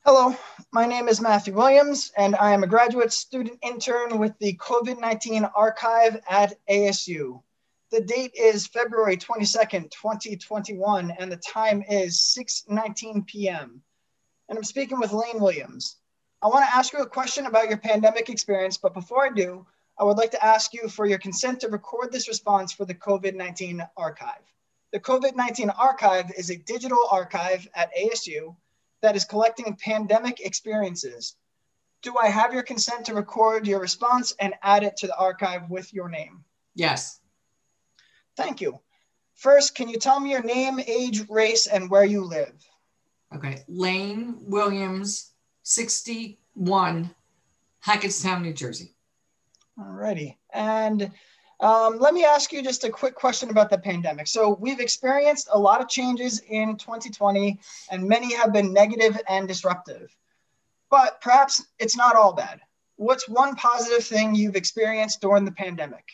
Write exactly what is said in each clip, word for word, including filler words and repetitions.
Hello, my name is Matthew Williams, and I am a graduate student intern with the COVID nineteen Archive at A S U. The date is February twenty-second, twenty twenty-one, and the time is six nineteen p m And I'm speaking with Lane Williams. I want to ask you a question about your pandemic experience, but before I do, I would like to ask you for your consent to record this response for the COVID nineteen Archive. The COVID nineteen Archive is a digital archive at A S U that is collecting pandemic experiences. Do I have your consent to record your response and add it to the archive with your name? Yes. Thank you. First, can you tell me your name, age, race, and where you live? Okay. Lane Williams, sixty-one, Hackettstown, New Jersey. Alrighty. And um, let me ask you just a quick question about the pandemic. So we've experienced a lot of changes in twenty twenty, and many have been negative and disruptive. But perhaps it's not all bad. What's one positive thing you've experienced during the pandemic?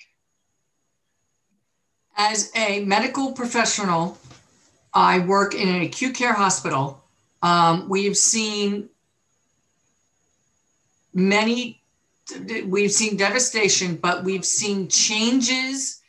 As a medical professional, I work in an acute care hospital. Um, we've seen many We've seen devastation, but we've seen changes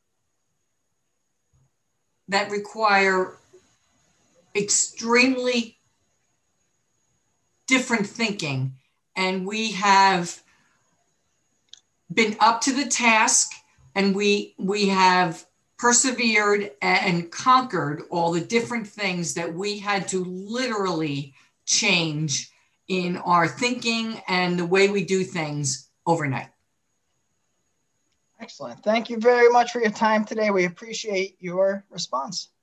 that require extremely different thinking. And we have been up to the task, and we, we have persevered and conquered all the different things that we had to literally change in our thinking and the way we do things overnight. Excellent. Thank you very much for your time today. We appreciate your response.